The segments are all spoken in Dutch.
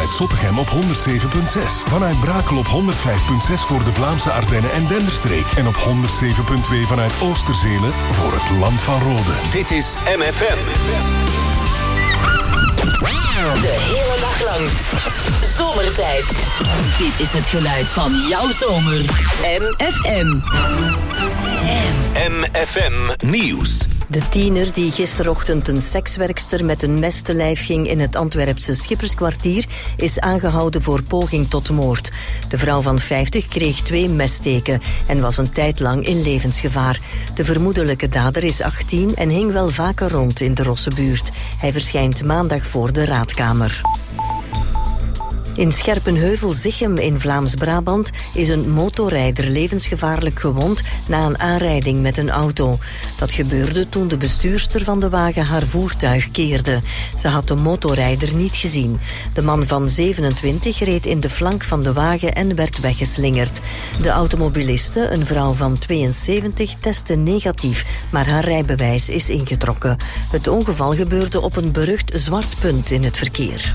vanuit Zottegem op 107.6. Vanuit Brakel op 105.6 voor de Vlaamse Ardennen en Denderstreek. En op 107.2 vanuit Oosterzelen voor het Land van Rode. Dit is MFM. De hele dag lang. Zomertijd. Dit is het geluid van jouw zomer. MFM. MFM Nieuws. De tiener die gisterochtend een sekswerkster met een mes te lijf ging in het Antwerpse Schipperskwartier is aangehouden voor poging tot moord. De vrouw van 50 kreeg 2 messteken en was een tijd lang in levensgevaar. De vermoedelijke dader is 18 en hing wel vaker rond in de Rossebuurt. Hij verschijnt maandag voor de raadkamer. In Scherpenheuvel-Zichem in Vlaams-Brabant is een motorrijder levensgevaarlijk gewond na een aanrijding met een auto. Dat gebeurde toen de bestuurster van de wagen haar voertuig keerde. Ze had de motorrijder niet gezien. De man van 27 reed in de flank van de wagen en werd weggeslingerd. De automobiliste, een vrouw van 72, testte negatief, maar haar rijbewijs is ingetrokken. Het ongeval gebeurde op een berucht zwart punt in het verkeer.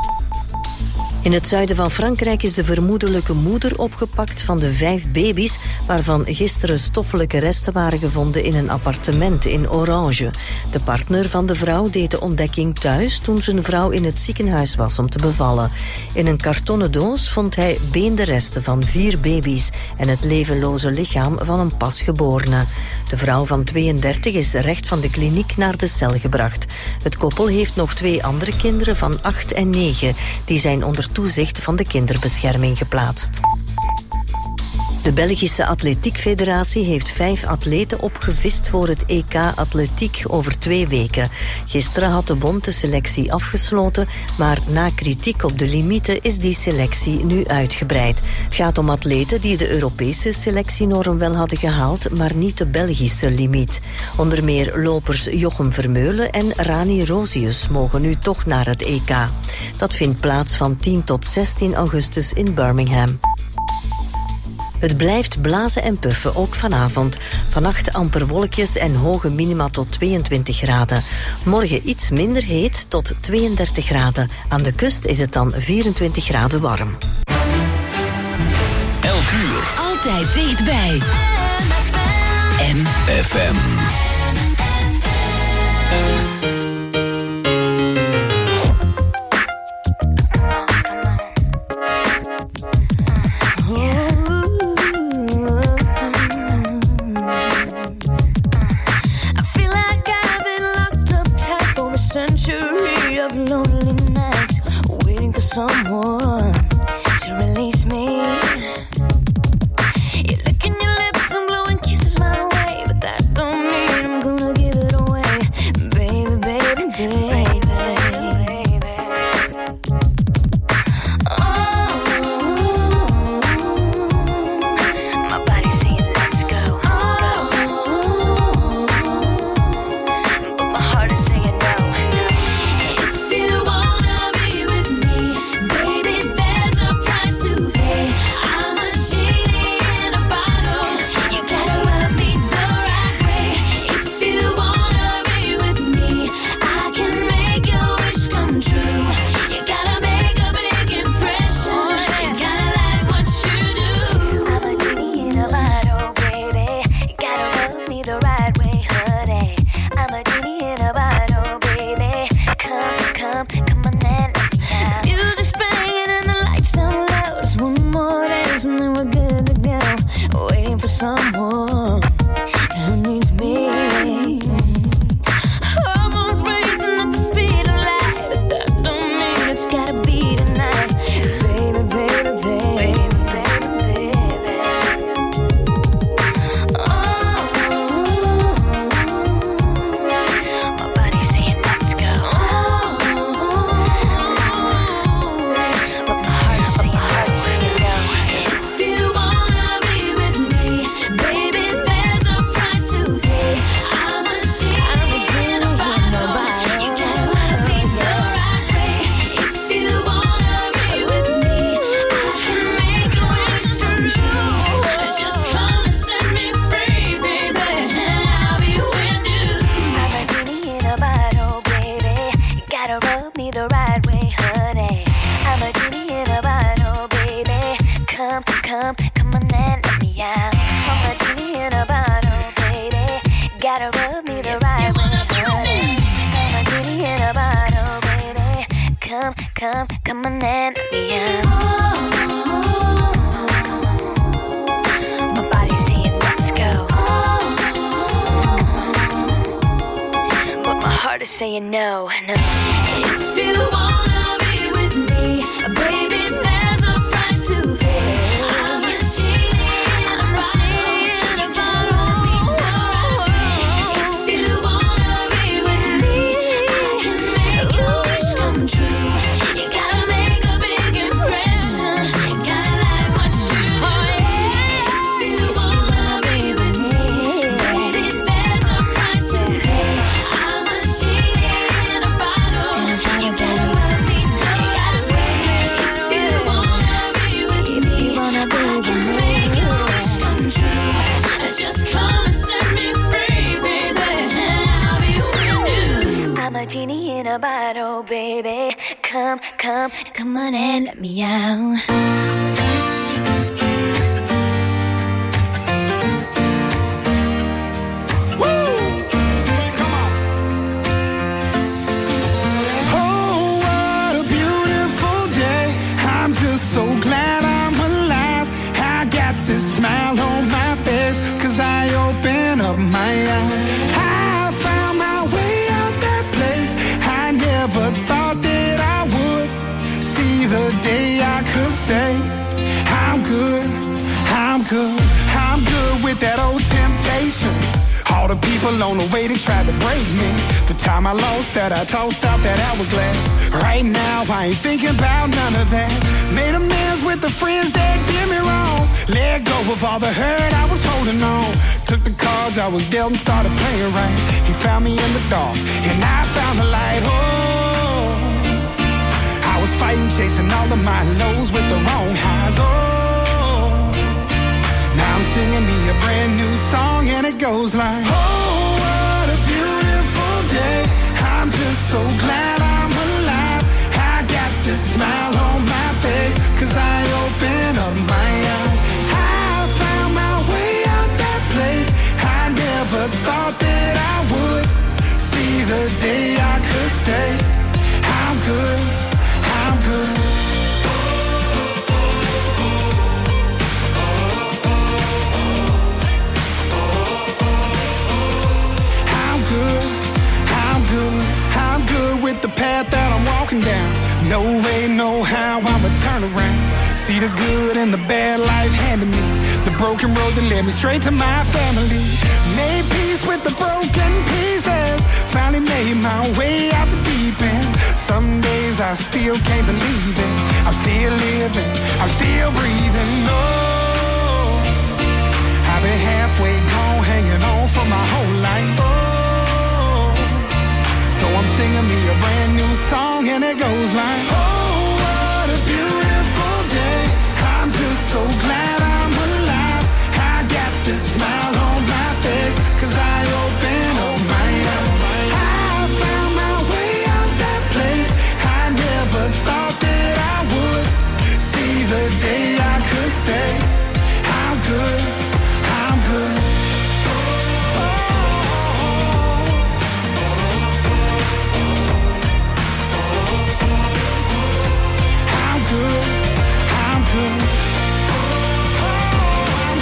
In het zuiden van Frankrijk is de vermoedelijke moeder opgepakt van de 5 baby's, waarvan gisteren stoffelijke resten waren gevonden in een appartement in Orange. De partner van de vrouw deed de ontdekking thuis toen zijn vrouw in het ziekenhuis was om te bevallen. In een kartonnen doos vond hij beenderesten van 4 baby's en het levenloze lichaam van een pasgeborene. De vrouw van 32 is recht van de kliniek naar de cel gebracht. Het koppel heeft nog 2 andere kinderen van 8 en 9. Die zijn onder toezicht van de kinderbescherming geplaatst. De Belgische Atletiekfederatie heeft 5 atleten opgevist voor het EK Atletiek over 2 weken. Gisteren had de bond de selectie afgesloten, maar na kritiek op de limieten is die selectie nu uitgebreid. Het gaat om atleten die de Europese selectienorm wel hadden gehaald, maar niet de Belgische limiet. Onder meer lopers Jochem Vermeulen en Rani Rosius mogen nu toch naar het EK. Dat vindt plaats van 10 tot 16 augustus in Birmingham. Het blijft blazen en puffen, ook vanavond. Vannacht amper wolkjes en hoge minima tot 22 graden. Morgen iets minder heet, tot 32 graden. Aan de kust is het dan 24 graden warm. Elk uur. Altijd dichtbij. MFM. Someone to release me. You're licking your lips and blowing kisses my way, but that don't mean I'm gonna give it away, baby, baby, baby. Oh, my body's saying let's go. Oh, but my heart is saying no. If you wanna be with me, baby, there's a price to pay. I'm a genie in a bottle. You gotta rub me the right way. If you wanna be with me, I can make your wish come true. You gotta make a big impression. You gotta like what you do. I'm a genie in a bottle, baby. You gotta rub me the right way, honey. I'm a genie in a bottle, baby. Come on and let me out. Music's playing and the lights down low. Just one more dance and then we're good to go. Waiting for someone who needs me. Hormones racing at the speed of light, but that don't mean come on and let me out. My body's saying let's go, but my heart is saying no, no. If you wanna be with me, baby, there's a price to pay. I'm not cheating about all me. If you wanna be with me, I can make your wish come true. You gotta make a big impression. Gotta like what you do. If you wanna be with me, baby, there's a price to pay. I'm not cheating about all. You gotta let me know. You gotta make. If you wanna be with me, I can make your wish come true. Just come and set me free, baby. I'll be with you. I'm a genie in a bottle, baby. Come on and let me out. Oh, what a beautiful day. I'm just so glad I'm alive. I got this smile on my face, 'cause I open up my eyes. I found my way out that place. I never thought that I would see the day I could say I'm good, I'm good, I'm good with that old temptation. All the people on the way, they tried to break me. The time I lost that, I tossed out that hourglass. Right now, I ain't thinking about none of that. Made amends with the friends that did me wrong. Let go of all the hurt I was holding on. Took the cards I was dealt and started playing right. He found me in the dark, and I found the light. Oh, I was fighting, chasing all of my lows with the wrong highs. Oh, now I'm singing me a brand new song, and it goes like, oh, what a beautiful day. I'm just so glad I'm alive. I got this smile on my face, 'cause I open up my eyes. I found my way out that place. I never thought that I would see the day I could say I'm good, I'm good. I'm good, I'm good, I'm good with the path that I'm walking down. No way, no how, I'ma turn around. See the good and the bad life handed me. The broken road that led me straight to my family. Made peace with the broken pieces. Finally made my way out the deep end. Some days I still can't believe it. I'm still living, I'm still breathing. No, I've been halfway gone, hanging on for my whole life. Oh, so I'm singing me a brand new song, and it goes like, oh, what a beautiful day. I'm just so glad I'm alive. I got this smile on my face, 'cause I open up my eyes. I found my way out that place. I never thought that I would see the day I could say I'm good, I'm good. I'm good, I'm good. I'm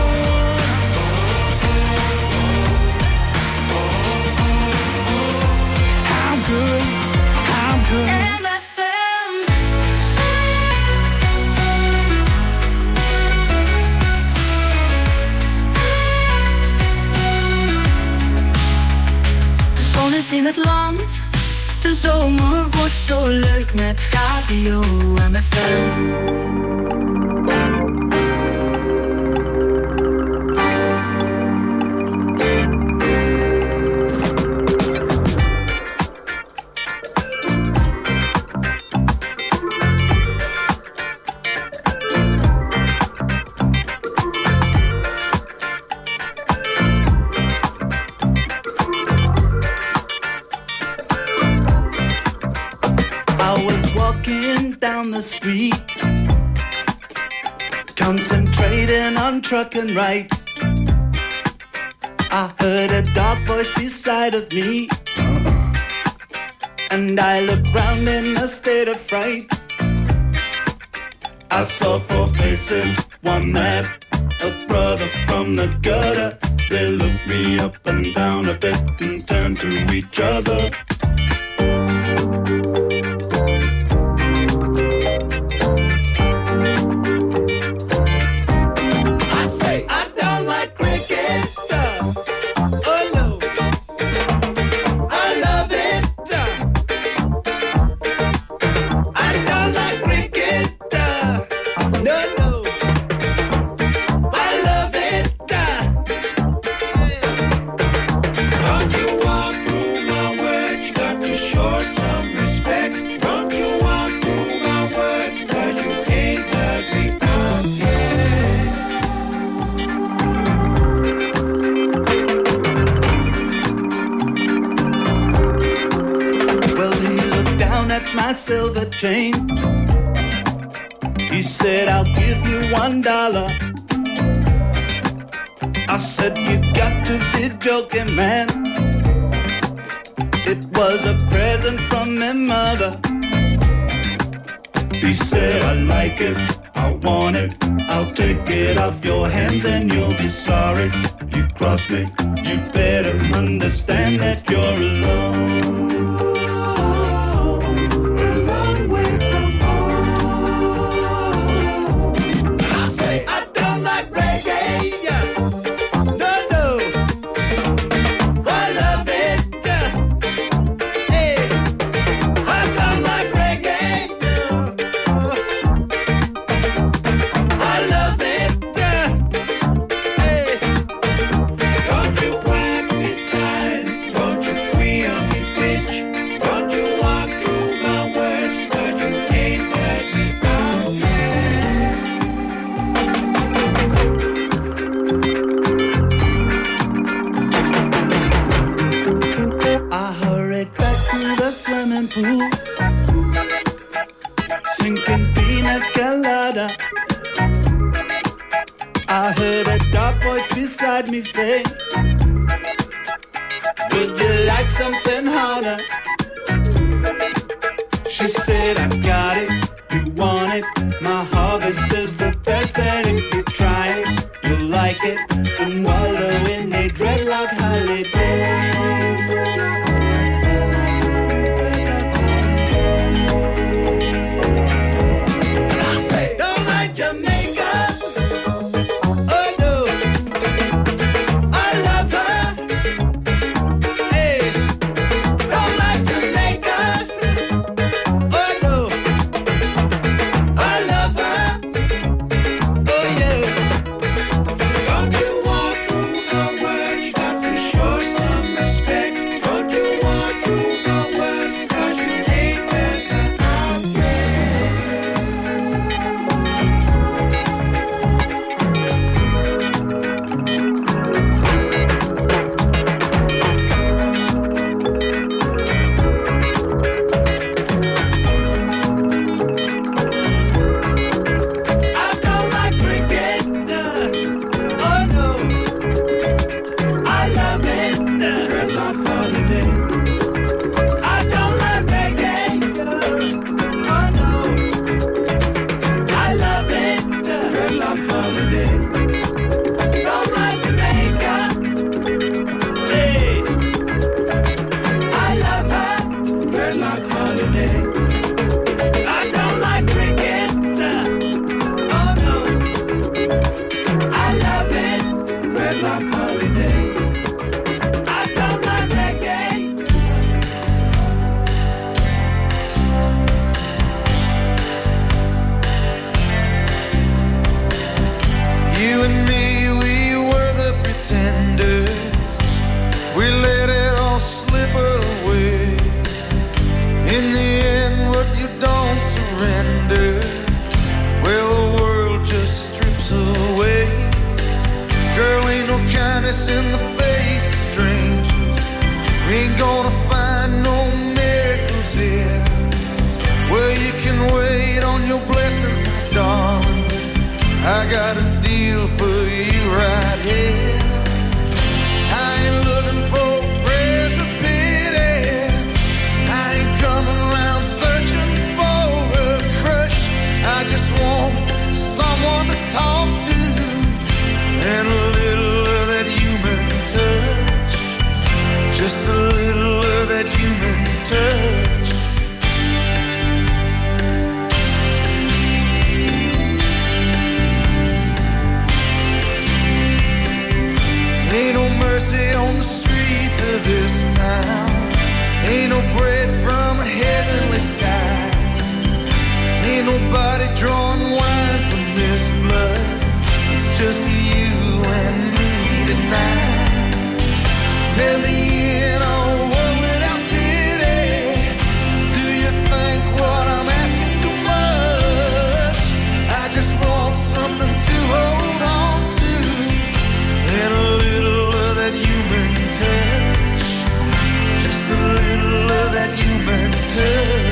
good, I'm good. MFM. De zon is in het land, de zomer wordt zo leuk met Radio MFM. The street, concentrating on truck and right. I heard a dark voice beside of me, and I looked round in a state of fright. I saw four faces, one mad, a brother from the gutter. They looked me up and down a bit and turned to each other. I say I don't like cricket. Oh no, I love it. I don't like cricket. No, no, I love it. Don't you walk through my words, got to show some respect. Don't you walk through my words, 'cause you ain't heard me out yet. Well, he looked down at my silver chain. He said, I'll give you $1. I said, you got to be joking, man. It was a present from my mother. He said, I like it, I want it, I'll take it off your hands and you'll be sorry. You cross me, you better understand that you're alone. A long way from home. I say, I don't like reggae. No, no, I love it. Hey, I don't like reggae. I love it. Hey, don't you whack me style, don't you queer me bitch, don't you walk through my words, 'cause you ain't heard me out yet. I hurried back to the swimming pool, sinking pina colada. I heard a dark voice beside me say, would you like something harder? She said, I got it, you want it, my harvest is the best, and if you try it, you'll like it, and wallow in a dreadlock holiday. And I say, don't like Jamaica. Oh no, I love her. Hey, don't like Jamaica. Oh no, I love her. Oh yeah. Don't you walk through my words, got to show some respect. Don't you walk through my words, 'cause you ain't heard me out yet. I don't like cricket. Oh no, I love it. Dreadlock holiday. I don't like reggae. Oh no, I love it. Dreadlock holiday. Don't like Jamaica. Hey, I love her. Dreadlock holiday. I don't like cricket. Oh no, I love it. Dreadlock holiday. I don't like reggae. You and me, we were the pretenders. We let it all slip away. In the end, what you don't surrender, well, the world just strips away. Girl, ain't no kindness in the face of strangers. We ain't gonna find no miracles here. Well, you can wait on your blessings, my darling. I got a deal for you right here. I ain't looking for praise or pity. I ain't nobody drawing wine from this blood. It's just you and me tonight. Tell me in a world without pity, do you think what I'm asking's too much? I just want something to hold on to, and a little of that human touch. Just a little of that human touch.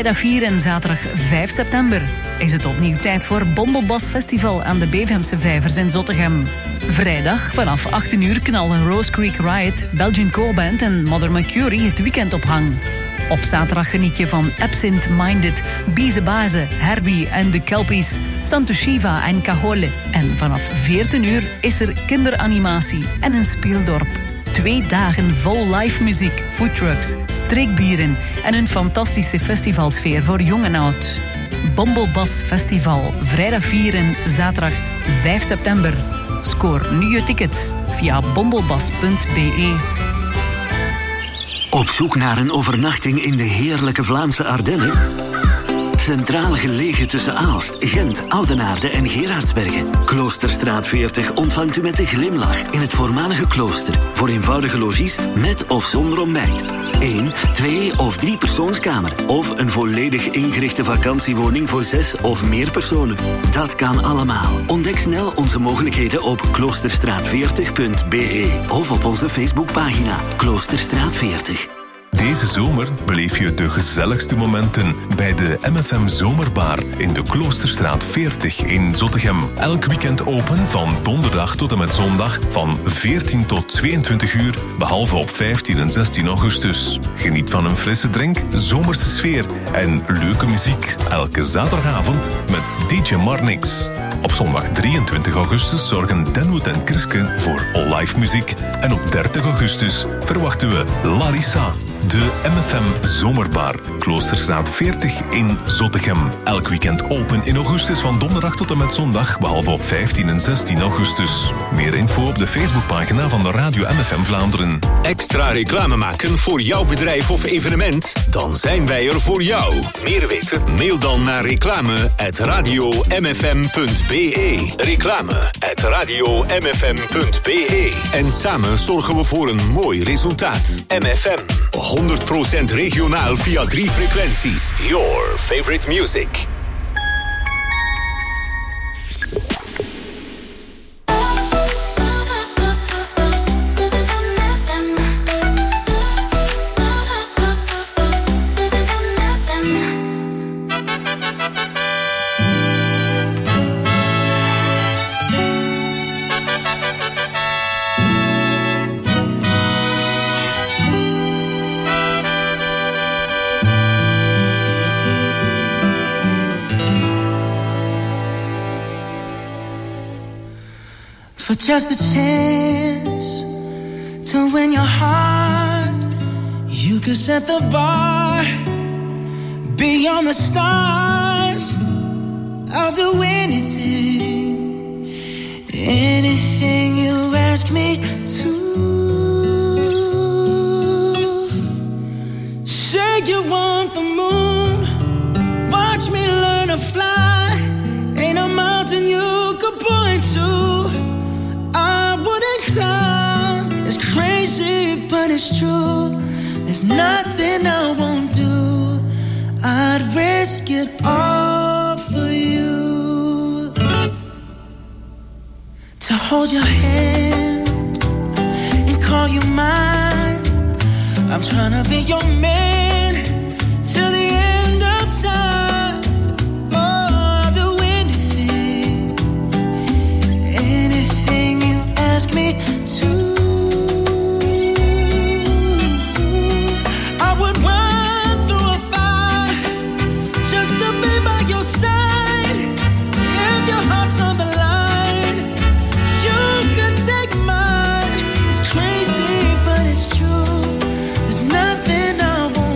Vrijdag 4 en zaterdag 5 september is het opnieuw tijd voor Bombelbas Festival aan de Bevemse Vijvers in Zottegem. Vrijdag vanaf 18 uur knallen Rose Creek Riot, Belgian Core-band en Mother Mercury het weekend op hang. Op zaterdag geniet je van Absent Minded, Bize Baze, Herbie en de Kelpies, Santo Shiva en Cajole. En vanaf 14 uur is er kinderanimatie en een speeldorp. 2 dagen vol live muziek, foodtrucks, streekbieren en een fantastische festivalsfeer voor jong en oud. Bombelbas Festival, vrijdag 4 en zaterdag 5 september. Scoor nu je tickets via bombelbas.be. Op zoek naar een overnachting in de heerlijke Vlaamse Ardennen? Centraal gelegen tussen Aalst, Gent, Oudenaarde en Gerardsbergen. Kloosterstraat 40 ontvangt u met een glimlach in het voormalige klooster. Voor eenvoudige logies met of zonder ontbijt. 1, 2 of 3 persoonskamer. Of een volledig ingerichte vakantiewoning voor 6 of meer personen. Dat kan allemaal. Ontdek snel onze mogelijkheden op kloosterstraat40.be of op onze Facebookpagina Kloosterstraat 40. Deze zomer beleef je de gezelligste momenten bij de MFM Zomerbar in de Kloosterstraat 40 in Zottegem. Elk weekend open van donderdag tot en met zondag van 14 tot 22 uur, behalve op 15 en 16 augustus. Geniet van een frisse drink, zomerse sfeer en leuke muziek. Elke zaterdagavond met DJ Marnix. Op zondag 23 augustus zorgen Denwood en Kriske voor live muziek. En op 30 augustus verwachten we Larissa. De MFM Zomerbar, Kloosterstraat 40 in Zottegem. Elk weekend open in augustus van donderdag tot en met zondag, behalve op 15 en 16 augustus. Meer info op de Facebookpagina van de Radio MFM Vlaanderen. Extra reclame maken voor jouw bedrijf of evenement? Dan zijn wij er voor jou. Meer weten? Mail dan naar reclame@radiomfm.be. Reclame@radiomfm.be. En samen zorgen we voor een mooi resultaat. MFM. 100% regionaal via 3 frequenties. Your favorite music. For just a chance to win your heart, you could set the bar beyond the stars. I'll do anything, anything you ask me to. Say you want the moon, watch me learn to fly. Ain't a mountain you could point to I wouldn't climb. It's crazy, but it's true. There's nothing I won't do. I'd risk it all for you. To hold your hand and call you mine. I'm trying to be your man till the end of time. Oh, I'll do anything, anything you ask me to. I would run through a fire just to be by your side. If your heart's on the line, you could take mine. It's crazy, but it's true. There's nothing I won't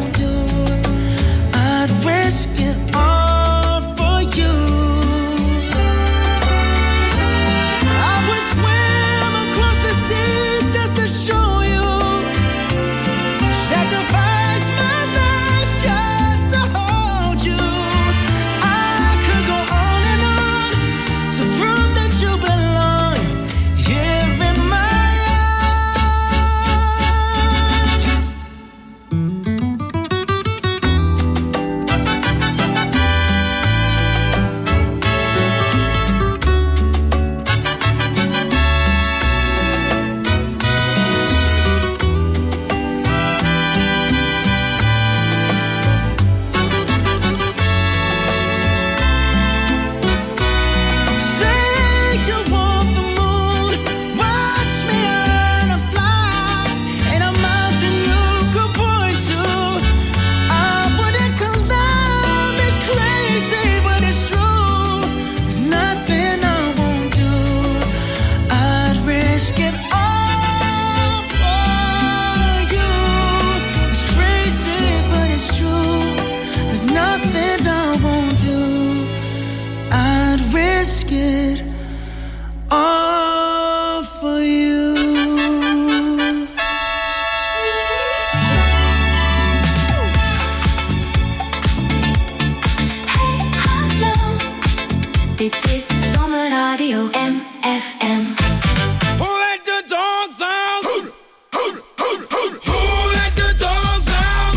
Dit is Zomerradio MFM. Who let the dogs out? Who let the dogs out?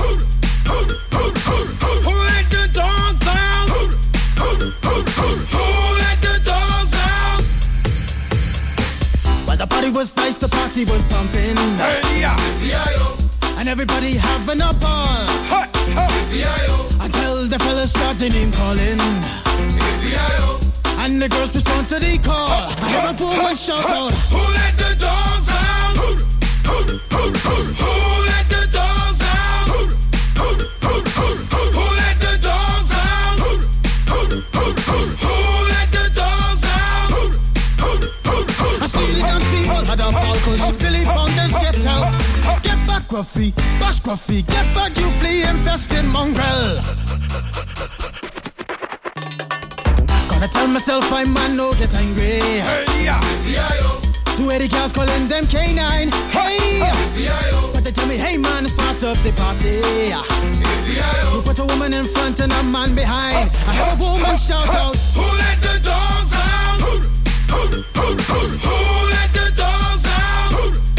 Who let the dogs out? Who let the dogs out? Well, the party was nice, the party was pumping. Hey, yeah. And everybody having a ball. Hey, hey. Until the fellas started name calling. And the girls respond to the call. I hear a woman shout out. Who let the dogs out? Who let the dogs out? Who let the dogs out? Who let the dogs out? I see the dance people had a ball cause Billy Fountains get out. Get back, Gruffy, bash Gruffy, get back, you flea infested mongrel. Gotta tell myself I'm man, no get angry. Hey, yeah. 280 cars calling them K9. Hey, but they tell me, hey man, start up the party. You put a woman in front and a man behind. I heard a woman shout out. Who let the dogs out? Who let the dogs out?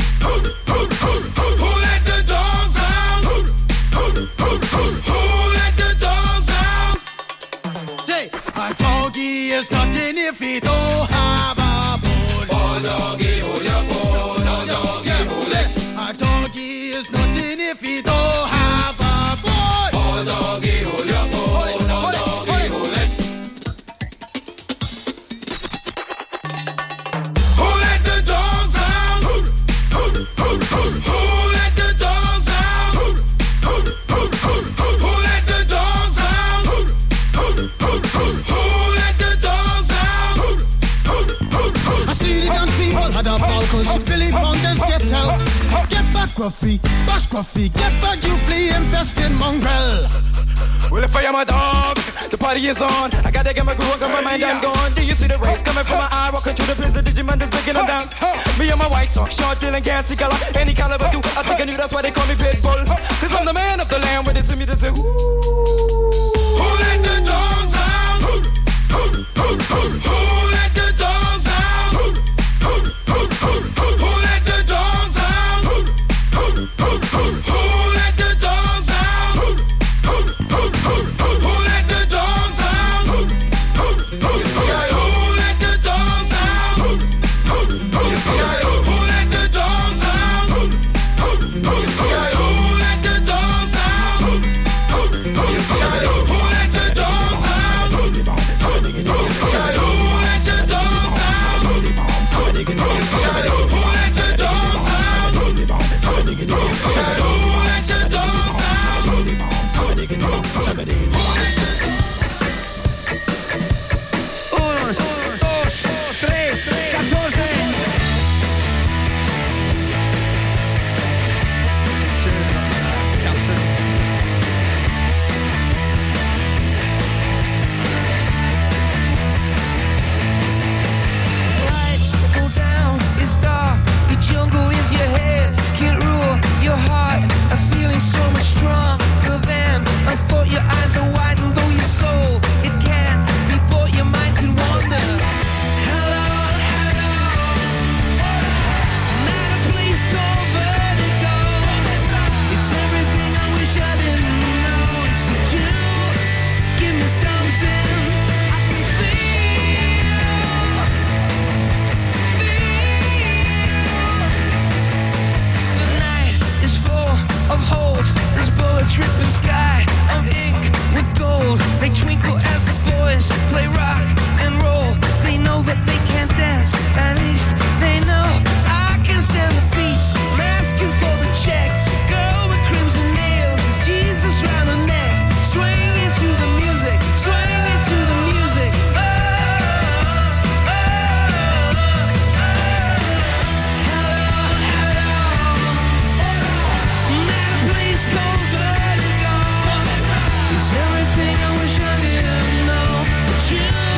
Who let the dogs out? Who let the dogs out? Say, a doggy is nothing if he don't have a bone. Oh, doggy, hold your bone. Oh, doggy, hold it. A doggy is nothing if he don't have a bone. Oh, doggy, hold your bone. Oh, doggy, hold it. Who let the dogs out? Who let the dogs out? Who let the dogs out? Who let the dogs out? I see the dance people had a ball cause Billy Fountains get out. Get back, Gruffy, bash Gruffy, get back, you flea infested mongrel. Well, if I am a dog, the party is on. I gotta get my groove on, got my mind, I'm gone. Do you see the rays coming from my eye? Walking through the prison, Digimon is breaking them down. Me and my white talk, short, dealing, gassy color. Any caliber do, I think I knew that's why they call me Pitbull. Cause I'm the man of the land, with it to me to say, ooh. Who let the dogs out? Who let the dogs out? Who let the dogs out? Who let the dogs out? Who let the dogs out? Who let the dogs out? Who let the dogs out? Who let the dogs out? Who let the dogs out? Everything I wish I didn't know, but you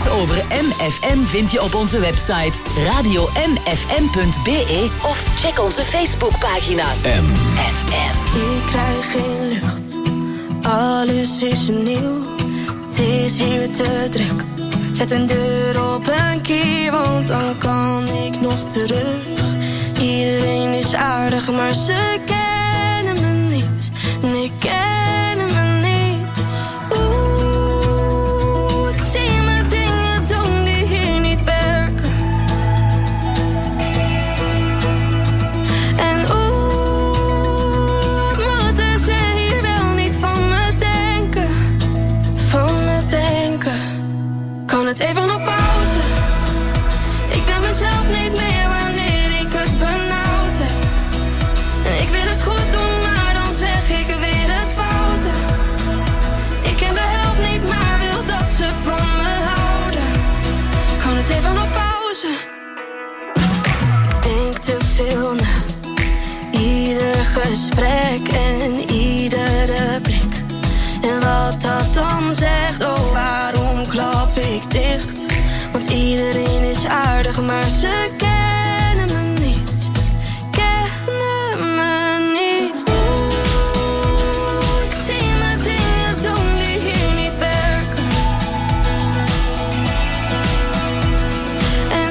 Alles over MFM vind je op onze website radiomfm.be of check onze Facebookpagina MFM. Ik krijg geen lucht, alles is nieuw. Het is hier te druk. Zet een deur op een kier, want dan kan ik nog terug. Iedereen is aardig, maar ze kennen me niet. Nee, kennen me niet. Oeh, ik zie me dingen doen die hier niet werken. En oeh, moeten ze hier wel niet van me denken. Van me denken. Kan het even op pauze? Ik ben mezelf niet meer wanneer ik het benauwd heb. En ik wil het goed doen, maar dan zeg ik weer het foute. Ik ken de helft niet, maar wil dat ze van me houden. Kan het even op pauze? Ik denk te veel na. Ieder gesprek en iedere blik. En wat dat dan zegt, oh waarom klap ik dicht? Want iedereen is aardig, maar ze kennen me niet. Kennen me niet. Oeh, ik zie me dingen doen die hier niet werken. En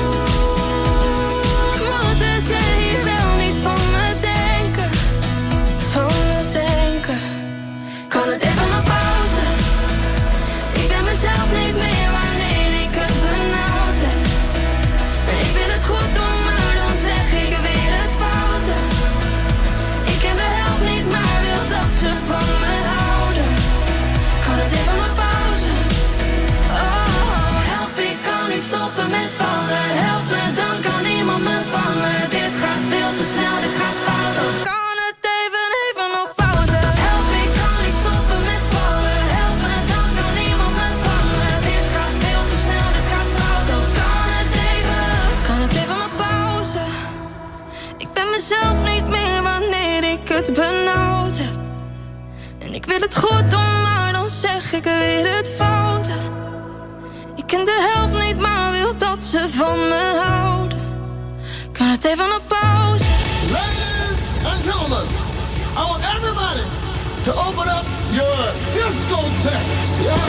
oeh, moeten ze hier wel niet van me denken. Van me denken. Kan het even op pauze? Ik ben mezelf niet meer wanneer ik het benauwd heb. En ik wil het goed doen, maar dan zeg ik weer het foute. Ik ken de helft niet, maar wil dat ze van me houden. Kan het even op pauze? Oh, help, ik kan niet stoppen met vallen. Help me, dan kan niemand me vangen. Dit gaat veel te snel, dit gaat fout. Oh, kan het even op pauze? Help, ik kan niet stoppen met vallen. Help me, dan kan niemand me vangen. Dit gaat veel te snel, dit gaat fout. Oh, kan het even op pauze? Ik ben mezelf niet meer wanneer ik het benauwd heb. En ik wil het goed doen, maar dan zeg ik weer het foute. Ik ken de helft niet, maar wil dat ze van me houden. Kan het even op pauze? Ladies and gentlemen, I want everybody to open up your discotheques, yeah?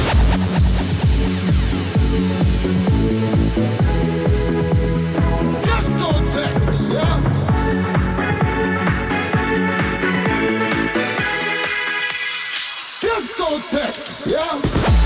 Discotheques, yeah? Discotheques, yeah?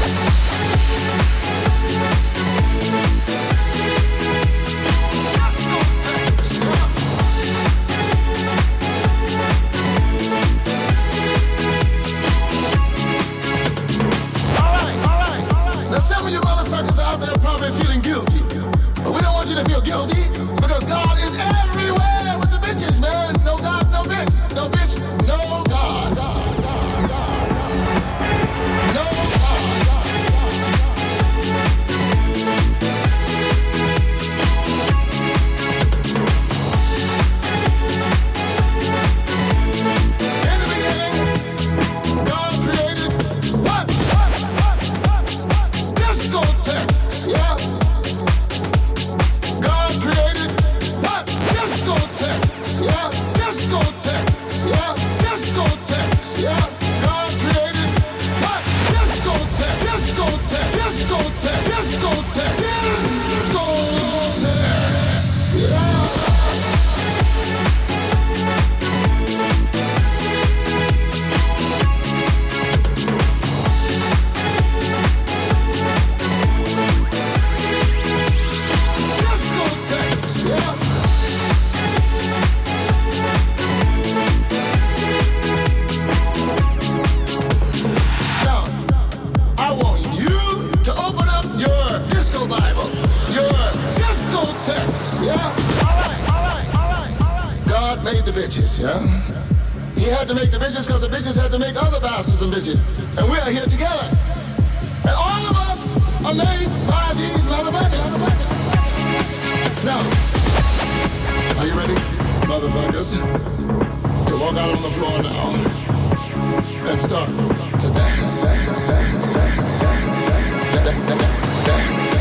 Now some of you motherfuckers out there probably feeling guilty. But we don't want you to feel guilty because God is everywhere with the bitches, man. No God, no bitch. No bitch, no God. No God. In the beginning, God created what? Discotheques, yeah. God created what? Discotheques, yeah. Discotheques, yeah. Discotheques, yeah. God created what? Discotheques, discotheques, discotheques, discotheques, discotheques, yeah. Now, I want you to open up your disco Bible, your discotheques, yeah? God made the bitches, yeah? He had to make the bitches because the bitches had to make other bastards and bitches. And we are here together. And all of us are made by these motherfuckers. Now, are you ready, motherfuckers? To walk out on the floor now and start to dance. Dance.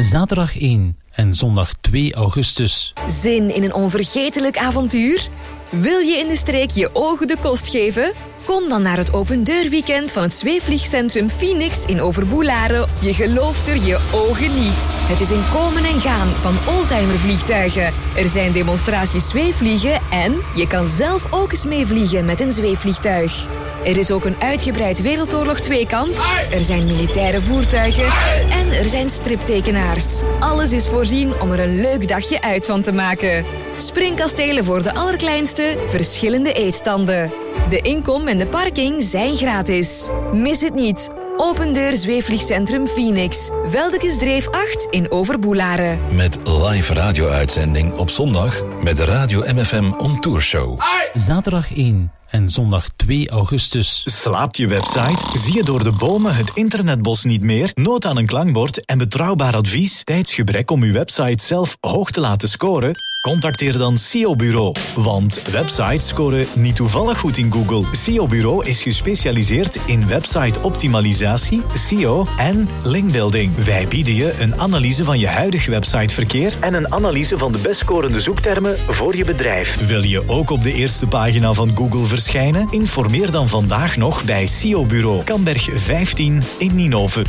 Zaterdag 1 en zondag 2 augustus. Zin in een onvergetelijk avontuur? Wil je in de streek je ogen de kost geven? Kom dan naar het opendeurweekend van het zweefvliegcentrum Phoenix in Overboelaren. Je gelooft er je ogen niet. Het is een komen en gaan van oldtimervliegtuigen. Er zijn demonstraties zweefvliegen en je kan zelf ook eens meevliegen met een zweefvliegtuig. Er is ook een uitgebreid Wereldoorlog 2-kamp. Er zijn militaire voertuigen. En er zijn striptekenaars. Alles is voorzien om er een leuk dagje uit van te maken. Springkastelen voor de allerkleinste, verschillende eetstanden. De inkom en de parking zijn gratis. Mis het niet. Opendeur Zweefvliegcentrum Phoenix. Veldekesdreef 8 in Overboelaren. Met live radio-uitzending op zondag met de Radio MFM On Tour Show. Zaterdag 1 en zondag 2 augustus. Slaapt je website? Zie je door de bomen het internetbos niet meer? Nood aan een klankbord en betrouwbaar advies? Tijdsgebrek om uw website zelf hoog te laten scoren? Contacteer dan SEO Bureau. Want websites scoren niet toevallig goed in Google. SEO Bureau is gespecialiseerd in website-optimalisatie, SEO en linkbuilding. Wij bieden je een analyse van je huidig websiteverkeer en een analyse van de best scorende zoektermen voor je bedrijf. Wil je ook op de eerste pagina van Google verschijnen? Informeer dan vandaag nog bij SEO Bureau. Kamberg 15 in Ninove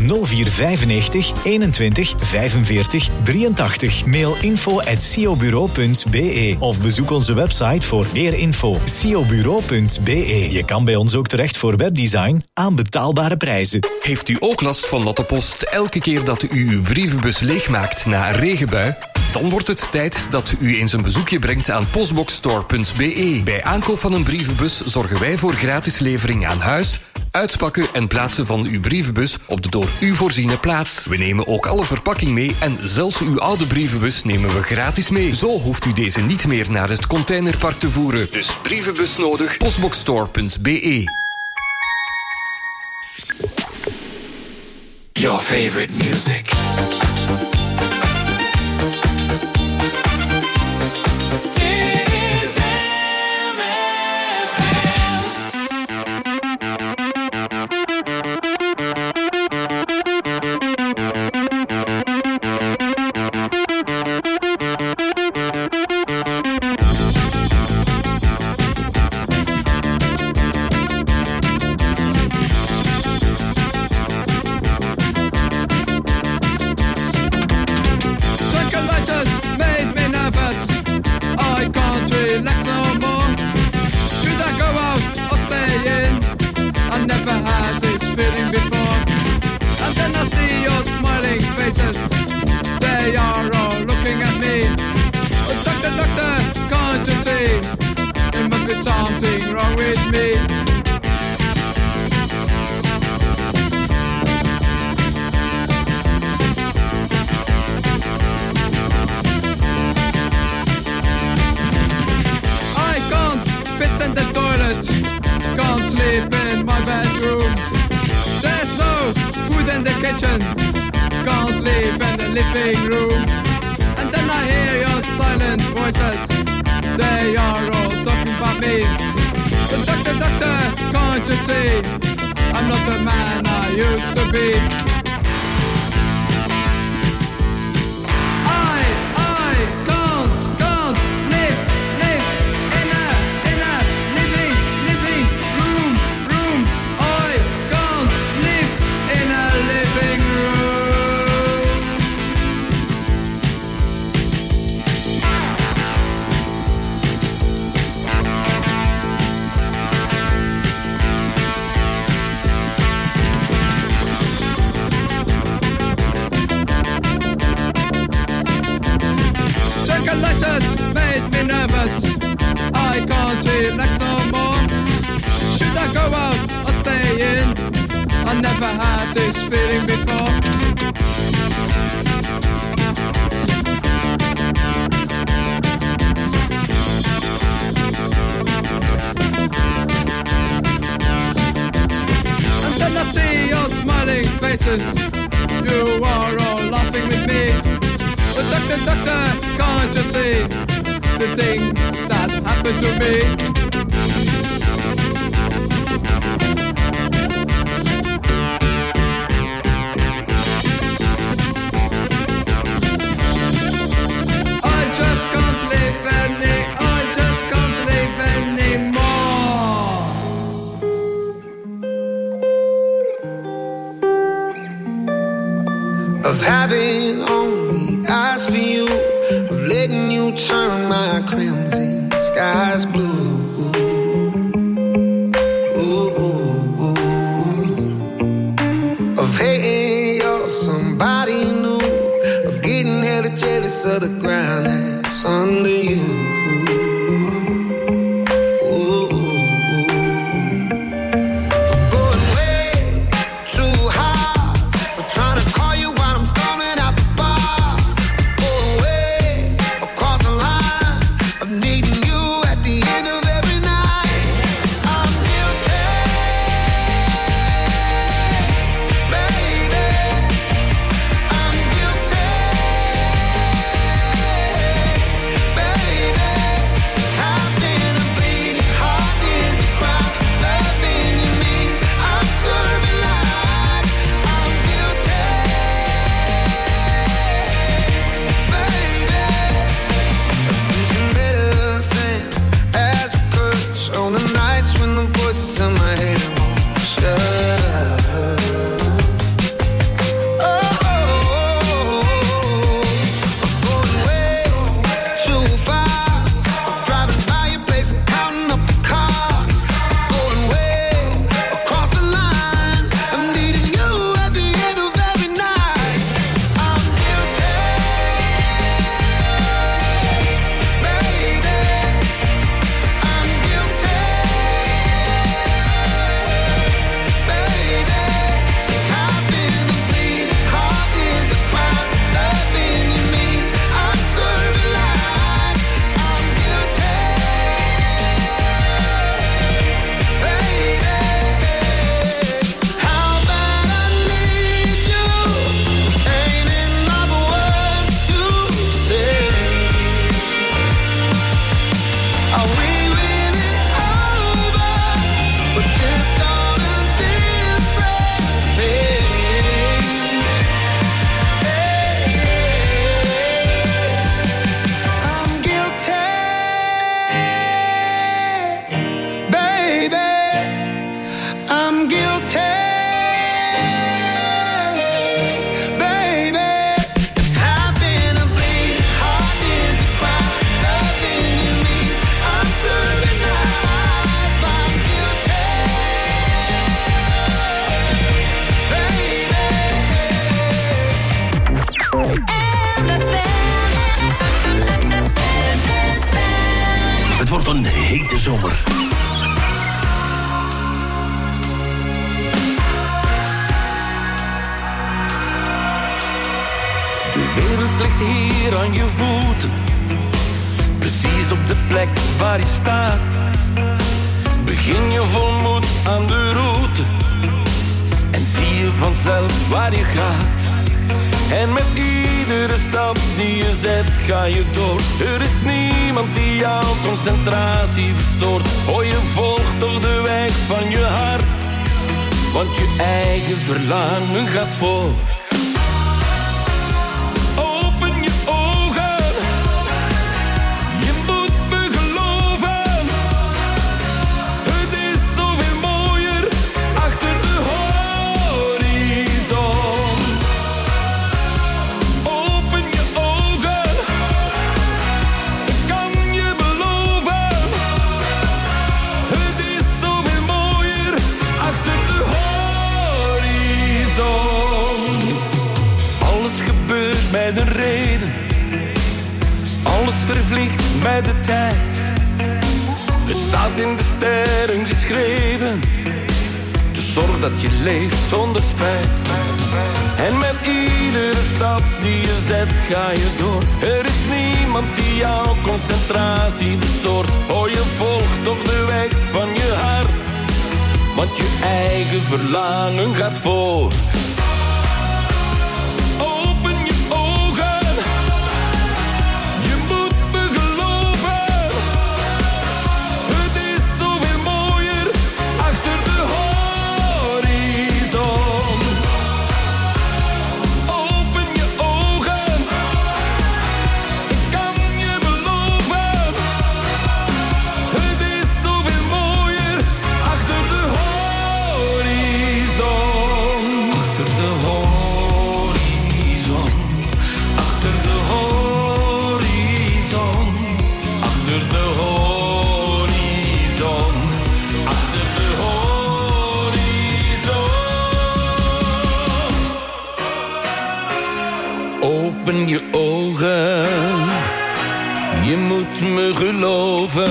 0495 21 45 83. Mail info@seobureau.be of bezoek onze website voor meer info. seobureau.be. Je kan bij ons ook terecht voor webdesign aan betaalbare prijzen. Heeft u ook last van dat de post elke keer dat u uw brievenbus leegmaakt na een regenbui? Dan wordt het tijd dat u eens een bezoekje brengt aan postboxstore.be. Bij aankoop van een brievenbus zorgen wij voor gratis levering aan huis, uitpakken en plaatsen van uw brievenbus op de door u voorziene plaats. We nemen ook alle verpakking mee en zelfs uw oude brievenbus nemen we gratis mee. Zo hoeft u deze niet meer naar het containerpark te voeren. Dus brievenbus nodig, postboxstore.be. Your favorite music. of having only eyes for you, of letting you turn my crimson skies blue. Of hating you're somebody new, of getting hella jealous of the ground that's under you. Verlangen gaat voor. Open je ogen, je moet me geloven. Het is zoveel mooier achter de horizon. Open je ogen, ik kan je beloven. Het is zoveel mooier achter de horizon. Alles gebeurt met een reden, alles vervliegt met de tijd. Het staat in de sterren geschreven, dus zorg dat je leeft zonder spijt. En met iedere stap die je zet ga je door. Er is niemand die jouw concentratie verstoort. Oh, je volgt toch de weg van je hart, want je eigen verlangen gaat voor. Open je ogen, je moet me geloven. Het is zoveel mooier achter de horizon. Open je ogen, ik kan je beloven. Het is zoveel mooier achter de horizon. moet me geloven.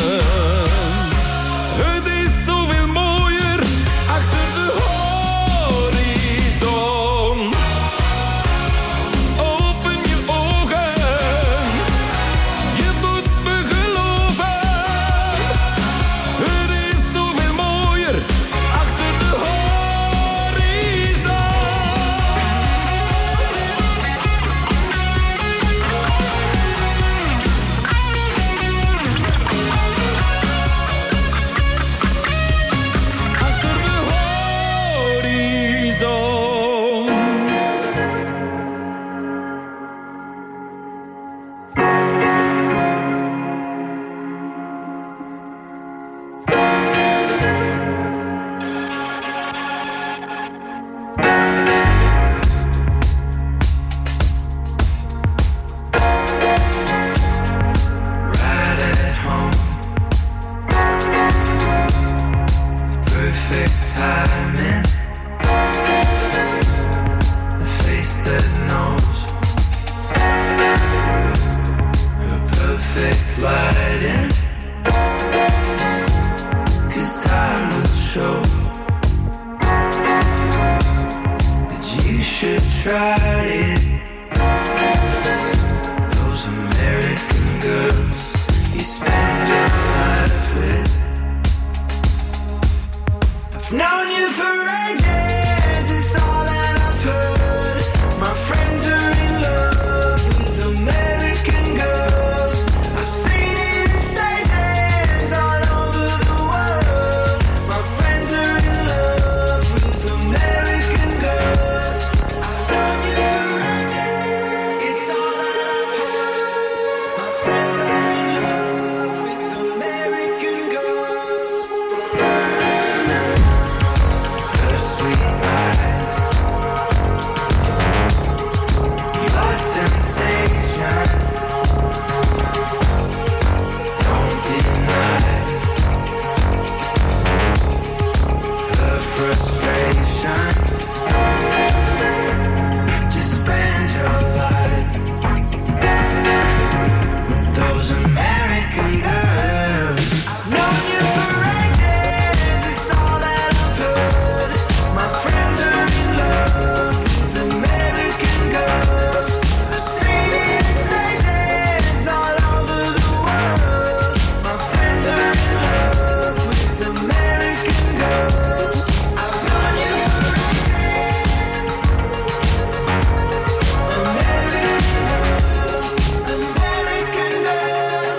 Het is zoveel mooier achter de horizon. Open je ogen, je moet me geloven. Het is zoveel mooier achter de horizon. Achter de horizon. Right at home, perfect timing, a face that knows, a perfect lighting, 'cause time will show that you should try it. Those American girls you spend your life with. I've known you for ages, it's all that I've heard. My friends are in love with American girls. I've seen it in stages all over the world. My friends are in love with American girls. I've known you for ages, it's all that I've heard. My friends are in love with American girls. Her sweet eyes, your temptations, don't deny her frustrations. Just spend your life with those American girls. I've known you for ages, it's all that I've heard. My friends are in love with American girls. I've seen it in stages all over the world. My friends are in love with American girls. I've known you for ages. American girls, American girls.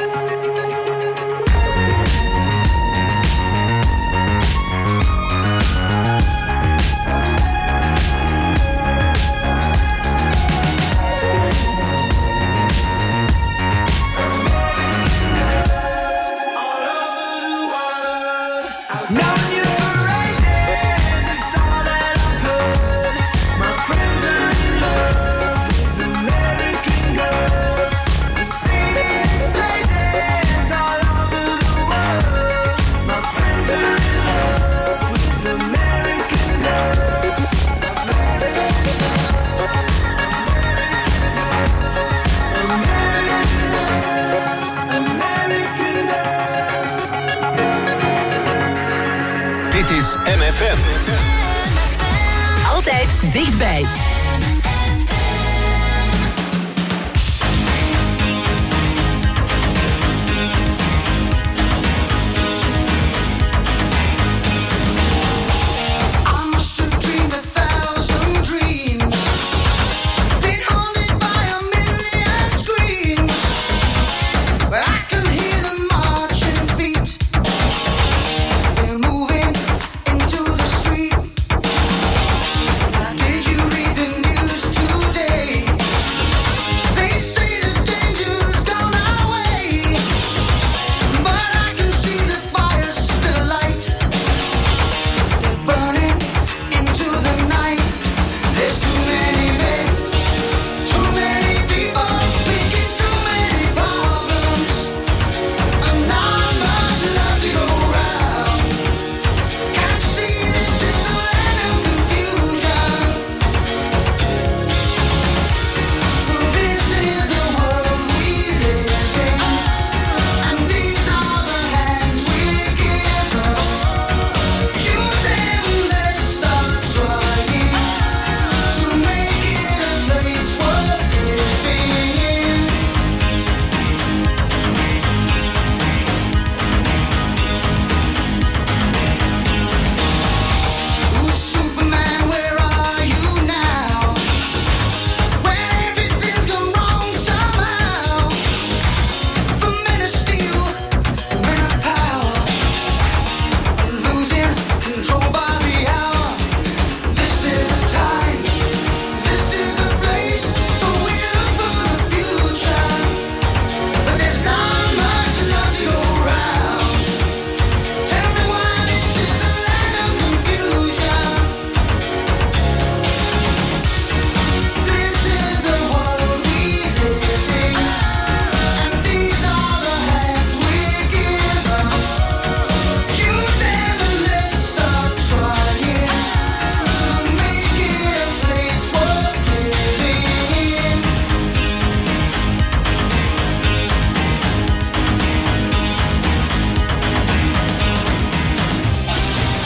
I've known you for ages, it's all that I've heard. My friends are in love with American girls. I've seen it in stages all over the world. My friends are in love with American girls. American girls, American girls. Dit is MFM. Altijd dichtbij.